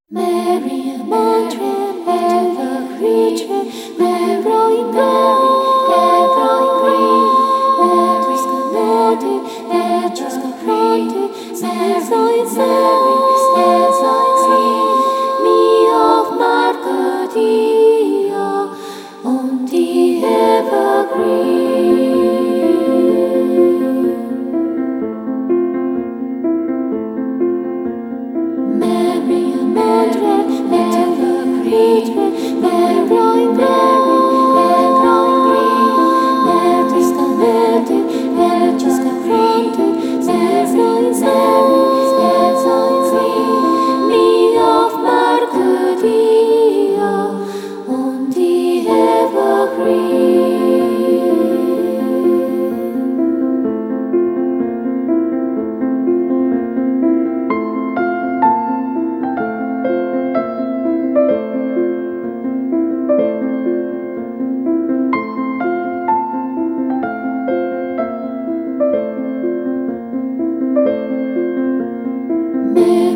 Mary, a matron, ever creature, Mary in gold, ever in green, Mary's connected, Mary's confronted, Mary in service, Mary in green, me of Marcadia, on the evergreen. Mary, a matron, ever creature, Mary in gold, ever in green, Mary's connected, Mary's confronted, Mary in service, Mary in green, me of Marcadia, on the evergreen. Mary